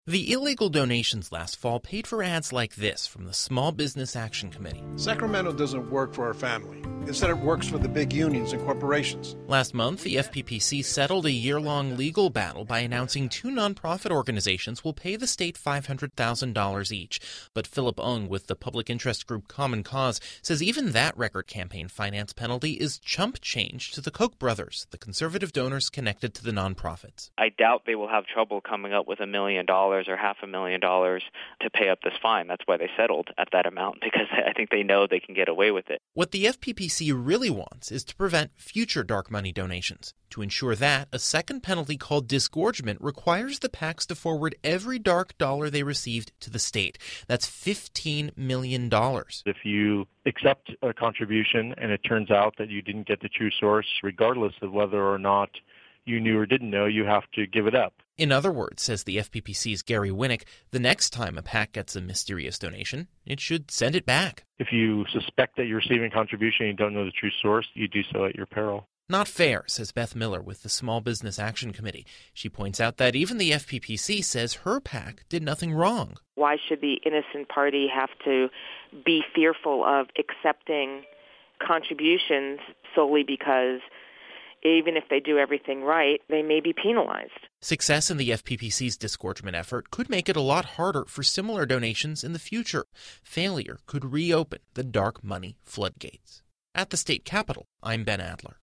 The illegal donations last fall paid for ads like this from the Small Business Action Committee. Sacramento doesn't work for our family. Instead, it works for the big unions and corporations. Last month, the FPPC settled a year-long legal battle by announcing two nonprofit organizations will pay the state $500,000 each. But Philip Ung with the public interest group Common Cause says even that record campaign finance penalty is chump change to the Koch brothers, the conservative donors connected to the nonprofits. I doubt they will have trouble coming up with $1 million or $500,000 to pay up this fine. That's why they settled at that amount, because I think they know they can get away with it. What the FPPC really wants is to prevent future dark money donations. To ensure that, a second penalty called disgorgement requires the PACs to forward every dark dollar they received to the state. That's $15 million. If you accept a contribution and it turns out that you didn't get the true source, regardless of whether or not you knew or didn't know, you have to give it up. In other words, says the FPPC's Gary Winnick, the next time a PAC gets a mysterious donation, it should send it back. If you suspect that you're receiving a contribution and you don't know the true source, you do so at your peril. Not fair, says Beth Miller with the Small Business Action Committee. She points out that even the FPPC says her PAC did nothing wrong. Why should the innocent party have to be fearful of accepting contributions solely because even if they do everything right, they may be penalized? Success in the FPPC's disgorgement effort could make it a lot harder for similar donations in the future. Failure could reopen the dark money floodgates. At the state capitol, I'm Ben Adler.